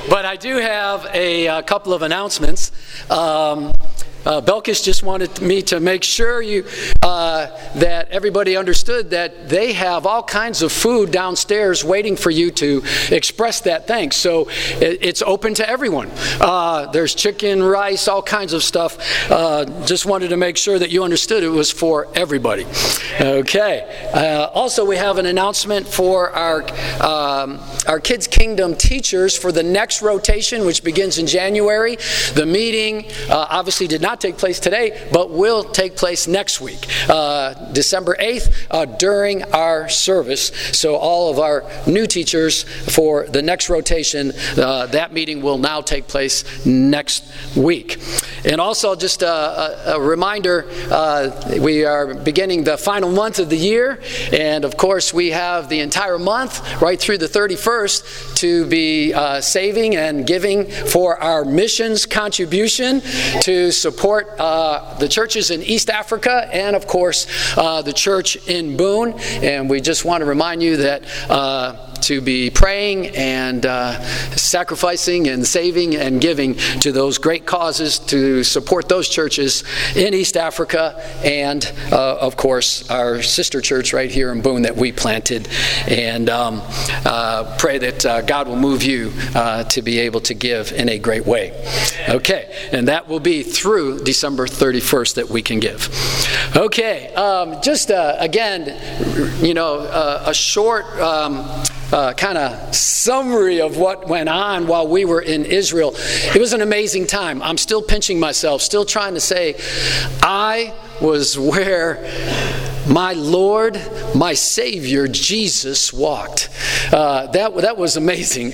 But I do have a couple of announcements. Belkis just wanted me to make sure that everybody understood that they have all kinds of food downstairs waiting for you to express that thanks. So it's open to everyone. There's chicken, rice, all kinds of stuff. Just wanted to make sure that you understood it was for everybody. Okay. Also, we have an announcement for our Kids Kingdom teachers for the next rotation, which begins in January. The meeting obviously did not take place today, but will take place next week, December 8th, during our service. So all of our new teachers for the next rotation, that meeting will now take place next week. And also just a reminder, we are beginning the final month of the year, and of course we have the entire month right through the 31st to be saving and giving for our missions contribution to support the churches in East Africa and, of course, the church in Boone. And we just want to remind you that to be praying and sacrificing and saving and giving to those great causes to support those churches in East Africa and, of course, our sister church right here in Boone that we planted. And pray that God will move you to be able to give in a great way. Okay, and that will be through December 31st that we can give. Okay, just again, a short kind of summary of what went on while we were in Israel. It was an amazing time. I'm still pinching myself, still trying to say, I was where my Lord, my Savior, Jesus walked. That was amazing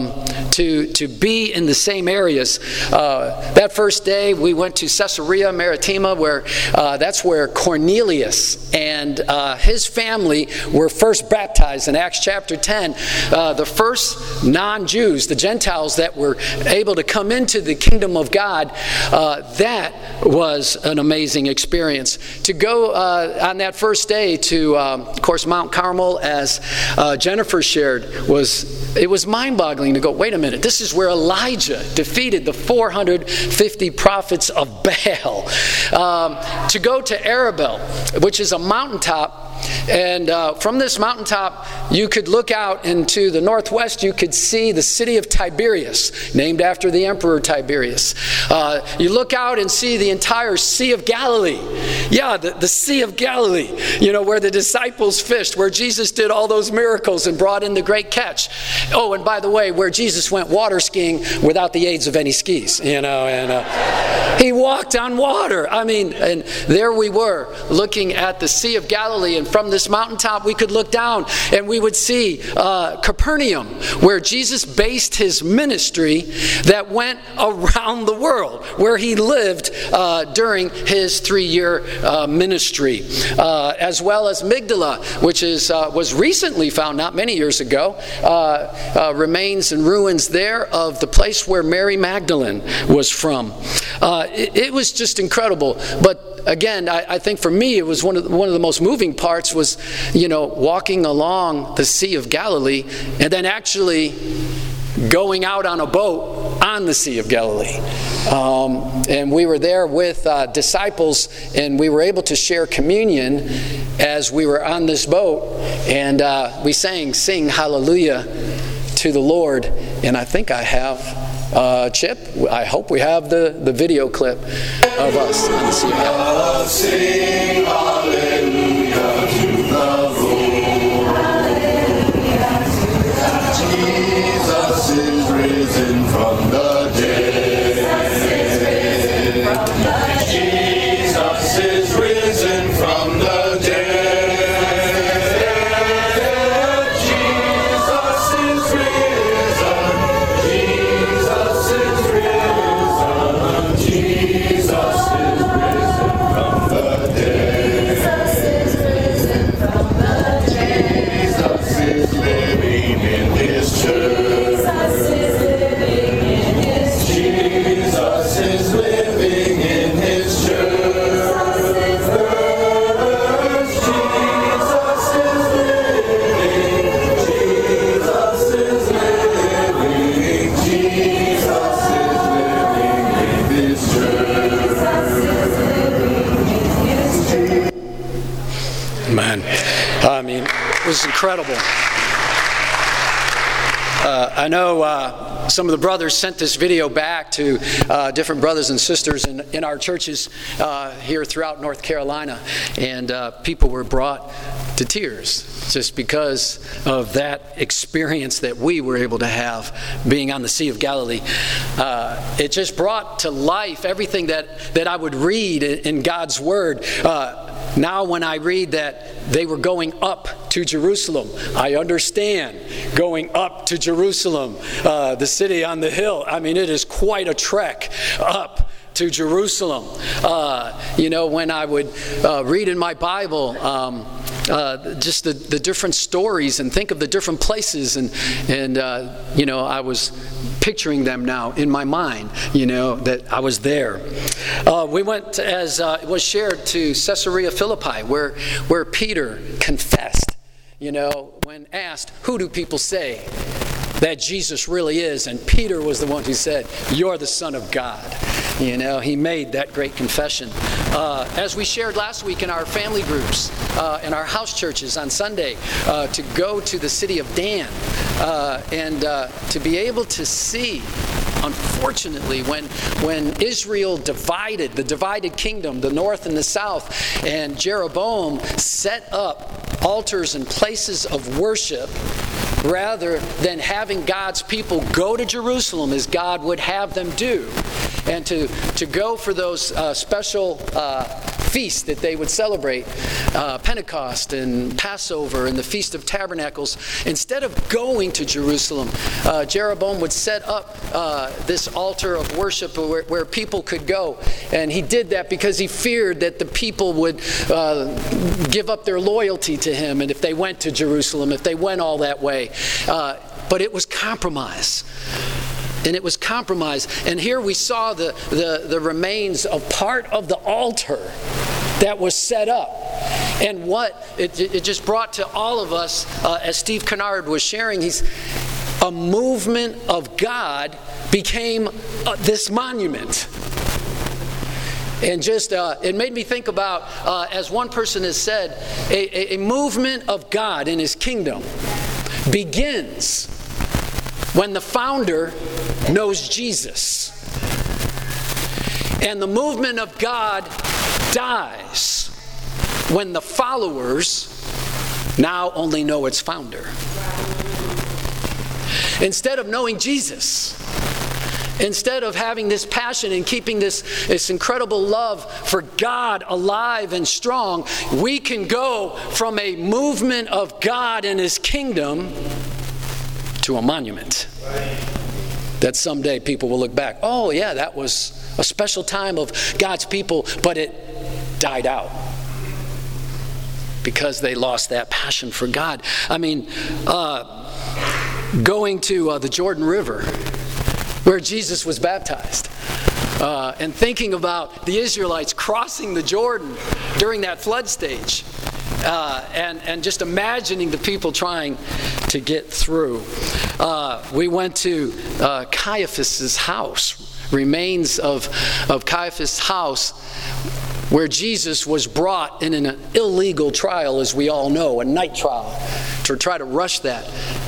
to be in the same areas. That first day we went to Caesarea Maritima, where that's where Cornelius and his family were first baptized in Acts chapter 10. The first non-Jews, the Gentiles that were able to come into the kingdom of God. That was an amazing experience. To go on that first day to, of course, Mount Carmel, as Jennifer shared, it was mind-boggling to go, wait a minute, this is where Elijah defeated the 450 prophets of Baal. To go to Arabel, which is a mountaintop, and from this mountaintop, you could look out into the northwest. You could see the city of Tiberias, named after the Emperor Tiberius. You look out and see the entire Sea of Galilee. Yeah, the Sea of Galilee, where the disciples fished, where Jesus did all those miracles and brought in the great catch. Oh, and by the way, where Jesus went water skiing without the aids of any skis, and he walked on water. And there we were looking at the Sea of Galilee, and from this mountaintop we could look down and we would see Capernaum, where Jesus based his ministry that went around the world, where he lived during his 3-year ministry, as well as Migdala, which was recently found not many years ago, remains and ruins there of the place where Mary Magdalene was from. It was just incredible. But again, I think for me it was one of the most moving parts was, walking along the Sea of Galilee and then actually going out on a boat on the Sea of Galilee. And we were there with disciples, and we were able to share communion as we were on this boat. And we sing hallelujah to the Lord. And I think I have Chip, I hope we have the video clip of us on the Sea of Galilee. Sing hallelujah to the Lord. Jesus is risen from the dead. Jesus is risen from the dead. Jesus is risen. Jesus is risen. Jesus is risen from the dead. was incredible. I know some of the brothers sent this video back to different brothers and sisters in our churches here throughout North Carolina, and people were brought to tears just because of that experience that we were able to have being on the Sea of Galilee. It just brought to life everything that I would read in God's Word. Now when I read that they were going up to Jerusalem, I understand going up to Jerusalem, the city on the hill. I mean, it is quite a trek up to Jerusalem. When I would read in my Bible just the different stories and think of the different places, and I was picturing them now in my mind, that I was there. We went, as it was shared, to Caesarea Philippi, where Peter confessed, when asked, who do people say that Jesus really is? And Peter was the one who said, you're the Son of God. He made that great confession. As we shared last week in our family groups, in our house churches on Sunday, to go to the city of Dan, and to be able to see, unfortunately, when Israel divided, the divided kingdom, the north and the south, and Jeroboam set up altars and places of worship, rather than having God's people go to Jerusalem as God would have them do, and to go for those special feasts that they would celebrate, Pentecost and Passover and the Feast of Tabernacles. Instead of going to Jerusalem, Jeroboam would set up this altar of worship where people could go. And he did that because he feared that the people would give up their loyalty to him, and if they went to Jerusalem, if they went all that way. But it was compromise. And it was compromise. And here we saw the remains of part of the altar that was set up. And what it just brought to all of us, as Steve Kennard was sharing, a movement of God became this monument. And just, it made me think about, as one person has said, a movement of God in His kingdom begins when the founder knows Jesus. And the movement of God dies when the followers now only know its founder. Instead of knowing Jesus, instead of having this passion and keeping this incredible love for God alive and strong, we can go from a movement of God and His kingdom to a monument that someday people will look back. Oh yeah, that was a special time of God's people, but it died out because they lost that passion for God. I mean, going to the Jordan River where Jesus was baptized, and thinking about the Israelites crossing the Jordan during that flood stage, and just imagining the people trying to get through. We went to Caiaphas's house, remains of Caiaphas' house, where Jesus was brought in an illegal trial, as we all know, a night trial, to try to rush that.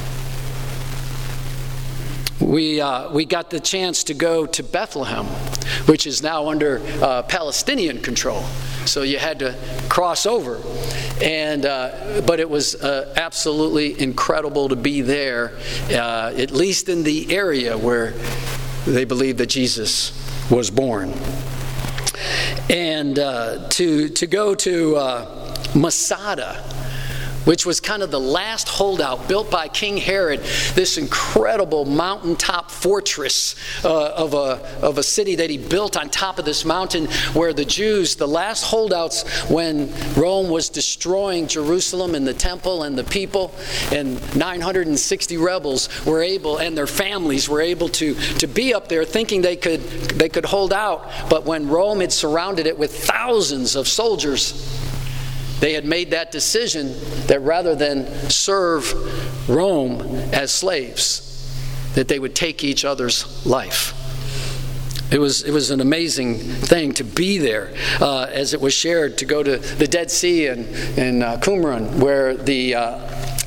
We got the chance to go to Bethlehem, which is now under Palestinian control. So you had to cross over, but it was absolutely incredible to be there, at least in the area where they believed that Jesus was born. And to go to Masada, which was kind of the last holdout built by King Herod, this incredible mountaintop fortress of a city that he built on top of this mountain, where the Jews, the last holdouts when Rome was destroying Jerusalem and the temple and the people, and 960 rebels were able, and their families were able to be up there thinking they could hold out. But when Rome had surrounded it with thousands of soldiers, they had made that decision that rather than serve Rome as slaves, that they would take each other's life. It was an amazing thing to be there, as it was shared, to go to the Dead Sea and Qumran, where the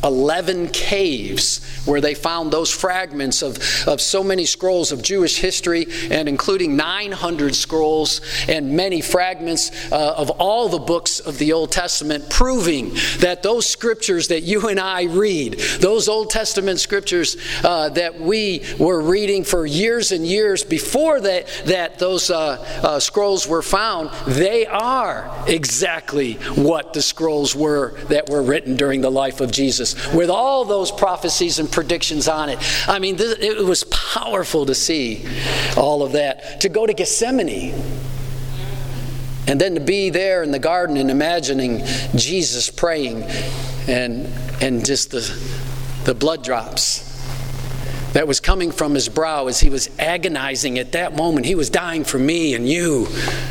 11 caves where they found those fragments of so many scrolls of Jewish history, and including 900 scrolls and many fragments of all the books of the Old Testament, proving that those scriptures that you and I read, those Old Testament scriptures that we were reading for years and years before that those scrolls were found, they are exactly what the scrolls were that were written during the life of Jesus, with all those prophecies and predictions on it. I mean, it was powerful to see all of that. To go to Gethsemane, and then to be there in the garden and imagining Jesus praying, and just the blood drops that was coming from his brow as he was agonizing at that moment. He was dying for me and you.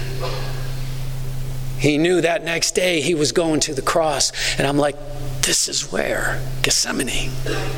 He knew that next day he was going to the cross. And I'm like, this is where? Gethsemane.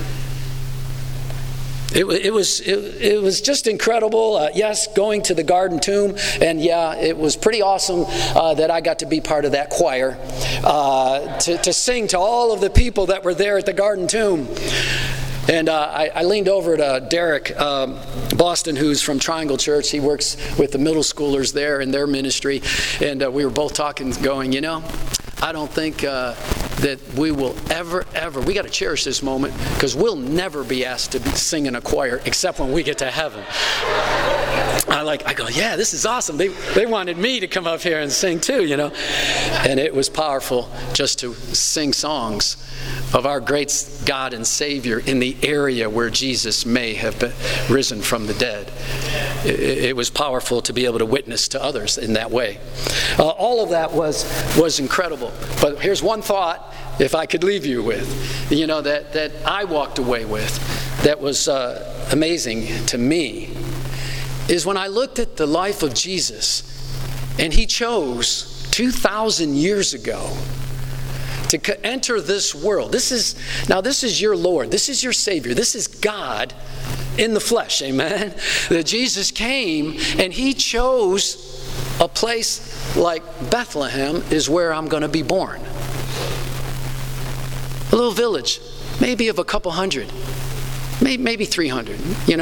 It was just incredible. Yes, going to the Garden Tomb, and yeah, it was pretty awesome that I got to be part of that choir to sing to all of the people that were there at the Garden Tomb. And I leaned over to Derek Boston, who's from Triangle Church. He works with the middle schoolers there in their ministry. And we were both talking, going, I don't think that we will ever, we got to cherish this moment, because we'll never be asked to sing in a choir except when we get to heaven. I go, yeah, this is awesome. They wanted me to come up here and sing too, And it was powerful just to sing songs of our great God and Savior in the area where Jesus may have been risen from the dead. It was powerful to be able to witness to others in that way. All of that was incredible. But here's one thought, if I could leave you with, that I walked away with, that was amazing to me, is when I looked at the life of Jesus, and he chose 2,000 years ago to enter this world. This is your Lord. This is your Savior. This is God in the flesh. Amen. That Jesus came and he chose a place like Bethlehem is where I'm going to be born. A little village, maybe of a couple hundred, maybe 300,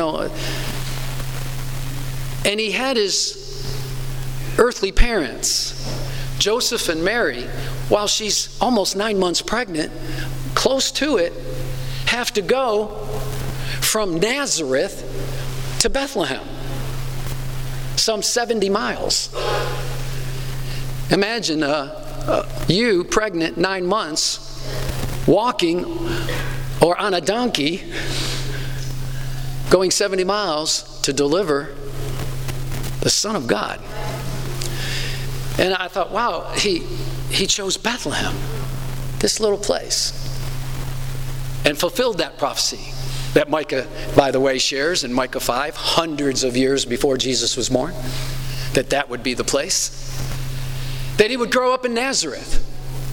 And he had his earthly parents, Joseph and Mary, while she's almost 9 months pregnant, close to it, have to go from Nazareth to Bethlehem, some 70 miles. Imagine you pregnant 9 months, walking or on a donkey, going 70 miles to deliver the Son of God. And I thought, wow, he chose Bethlehem, this little place, and fulfilled that prophecy that Micah, by the way, shares in Micah 5, hundreds of years before Jesus was born, that would be the place. That he would grow up in Nazareth,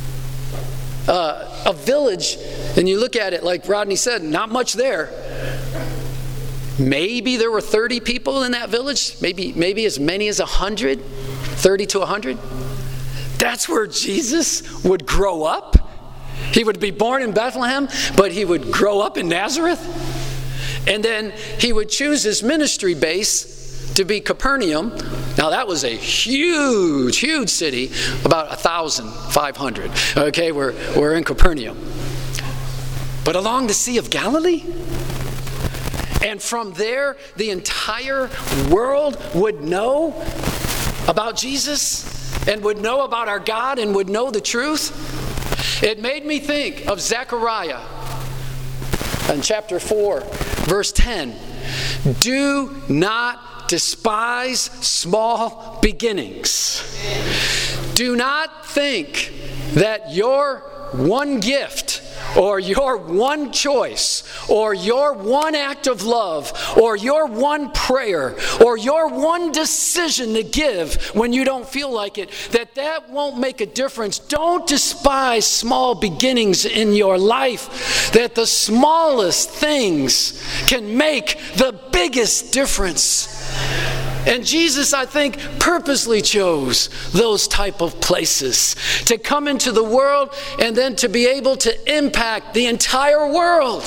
a village, and you look at it like Rodney said, not much there. Maybe there were 30 people in that village, maybe as many as 100, 30 to 100. That's where Jesus would grow up. He would be born in Bethlehem, but he would grow up in Nazareth. And then he would choose his ministry base to be Capernaum. Now that was a huge, huge city, about 1,500. Okay, we're in Capernaum. But along the Sea of Galilee? And from there, the entire world would know about Jesus and would know about our God and would know the truth. It made me think of Zechariah in chapter 4, verse 10. Do not despise small beginnings. Do not think that your one gift or your one choice, or your one act of love, or your one prayer, or your one decision to give when you don't feel like it, that won't make a difference. Don't despise small beginnings in your life, that the smallest things can make the biggest difference. And Jesus, I think, purposely chose those type of places to come into the world and then to be able to impact the entire world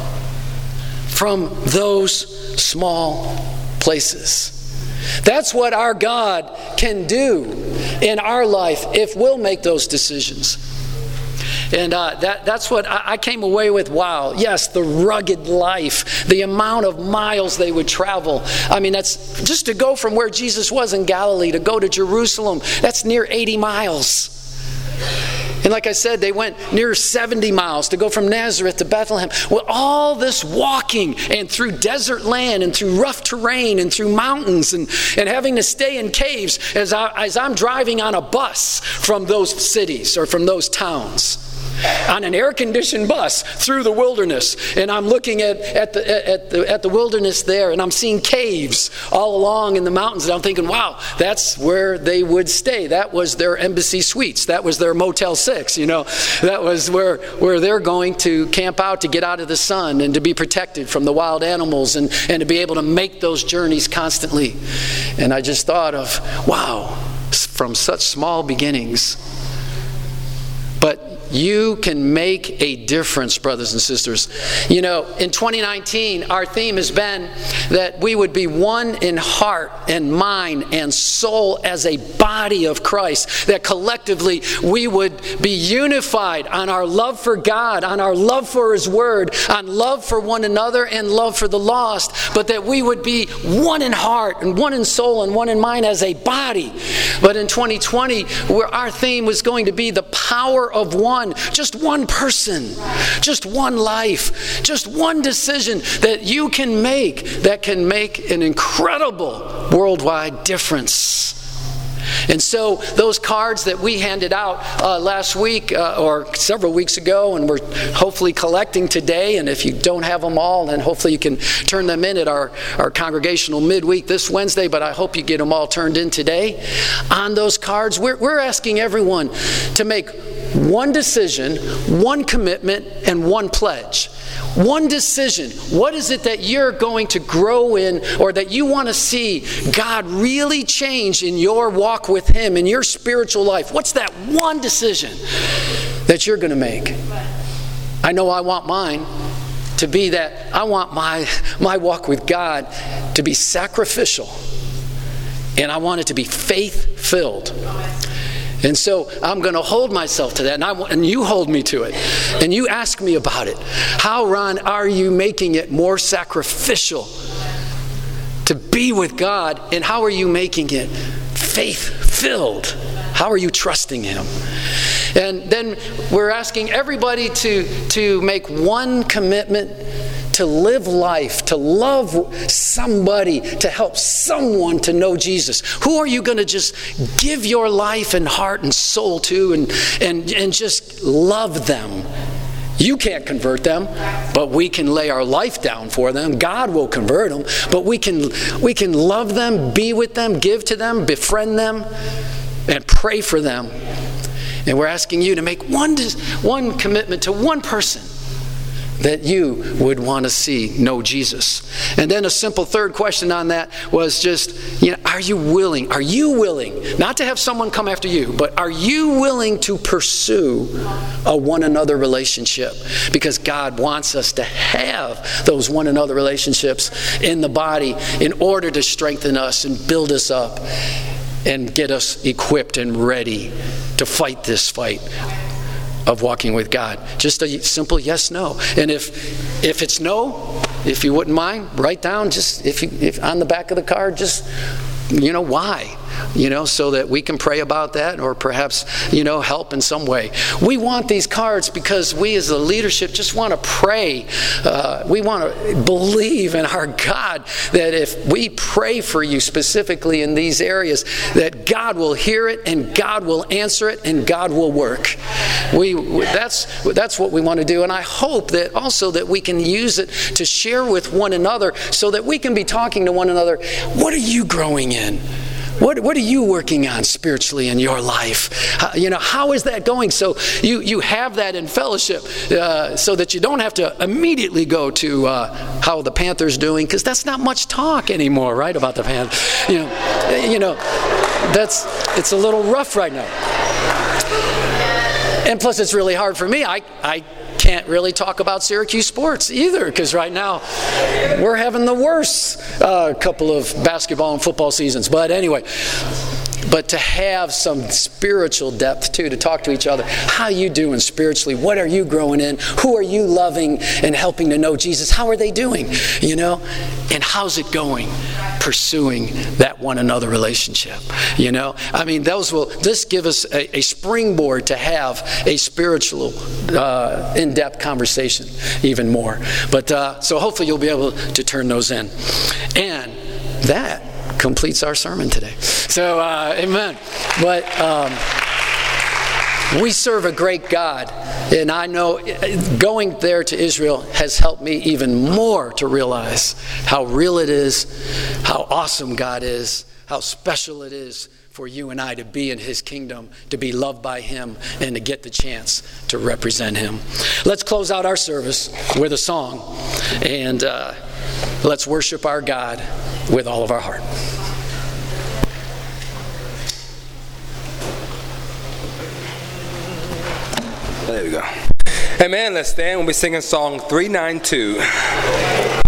from those small places. That's what our God can do in our life if we'll make those decisions. And that's what I came away with. Wow, yes, the rugged life, the amount of miles they would travel. I mean, that's just to go from where Jesus was in Galilee to go to Jerusalem. That's near 80 miles. And like I said, they went near 70 miles to go from Nazareth to Bethlehem. Well, all this walking and through desert land and through rough terrain and through mountains and having to stay in caves as I'm driving on a bus from those cities or from those towns. On an air-conditioned bus through the wilderness, and I'm looking at the wilderness there, and I'm seeing caves all along in the mountains, and I'm thinking, wow, that's where they would stay. That was their embassy suites. That was their Motel 6. That was where they're going to camp out to get out of the sun and to be protected from the wild animals and to be able to make those journeys constantly. And I just thought of, wow, from such small beginnings. But you can make a difference, brothers and sisters. In 2019, our theme has been that we would be one in heart and mind and soul as a body of Christ. That collectively we would be unified on our love for God, on our love for His Word, on love for one another and love for the lost. But that we would be one in heart and one in soul and one in mind as a body. But in 2020, where our theme was going to be the power of one. Just one person, just one life, just one decision that you can make that can make an incredible worldwide difference. And so those cards that we handed out last week or several weeks ago, and we're hopefully collecting today, and if you don't have them all, then hopefully you can turn them in at our congregational midweek this Wednesday, but I hope you get them all turned in today. On those cards, we're asking everyone to make one decision, one commitment, and one pledge. One decision. What is it that you're going to grow in or that you want to see God really change in your walk with Him, in your spiritual life? What's that one decision that you're going to make? I know I want mine to be that. I want my walk with God to be sacrificial, and I want it to be faith-filled. And so I'm going to hold myself to that, and you hold me to it. And you ask me about it. How, Ron, are you making it more sacrificial to be with God? And how are you making it faith-filled? How are you trusting Him? And then we're asking everybody to make one commitment to live life, to love somebody, to help someone to know Jesus. Who are you going to just give your life and heart and soul to and just love them? You can't convert them, but we can lay our life down for them. God will convert them, but we can love them, be with them, give to them, befriend them, and pray for them. And we're asking you to make one commitment to one person that you would want to see know Jesus. And then a simple third question on that was just, are you willing, not to have someone come after you, but are you willing to pursue a one another relationship? Because God wants us to have those one another relationships in the body in order to strengthen us and build us up and get us equipped and ready to fight this fight of walking with God. Just a simple yes, no. And if it's no, if you wouldn't mind, write down just if on the back of the card, just why, so that we can pray about that or perhaps, help in some way. We want these cards because we as the leadership just want to pray. We want to believe in our God that if we pray for you specifically in these areas, that God will hear it and God will answer it and God will work. That's what we want to do. And I hope that also that we can use it to share with one another so that we can be talking to one another. What are you growing in? What are you working on spiritually in your life? How is that going? So you have that in fellowship so that you don't have to immediately go to how the Panthers doing, because that's not much talk anymore, right, about the Panthers. It's a little rough right now. And plus, it's really hard for me. I can't really talk about Syracuse sports either, because right now we're having the worst couple of basketball and football seasons. But anyway, but to have some spiritual depth too, to talk to each other. How are you doing spiritually? What are you growing in? Who are you loving and helping to know Jesus? How are they doing? And how's it going? Pursuing that one another relationship. This give us a springboard to have a spiritual, in-depth conversation even more. But so hopefully you'll be able to turn those in. And that completes our sermon today. So, amen. But we serve a great God. And I know going there to Israel has helped me even more to realize how real it is, how awesome God is, how special it is for you and I to be in His kingdom, to be loved by Him, and to get the chance to represent Him. Let's close out our service with a song, and let's worship our God with all of our heart. There we go. Amen. Let's stand when we're singing song 392.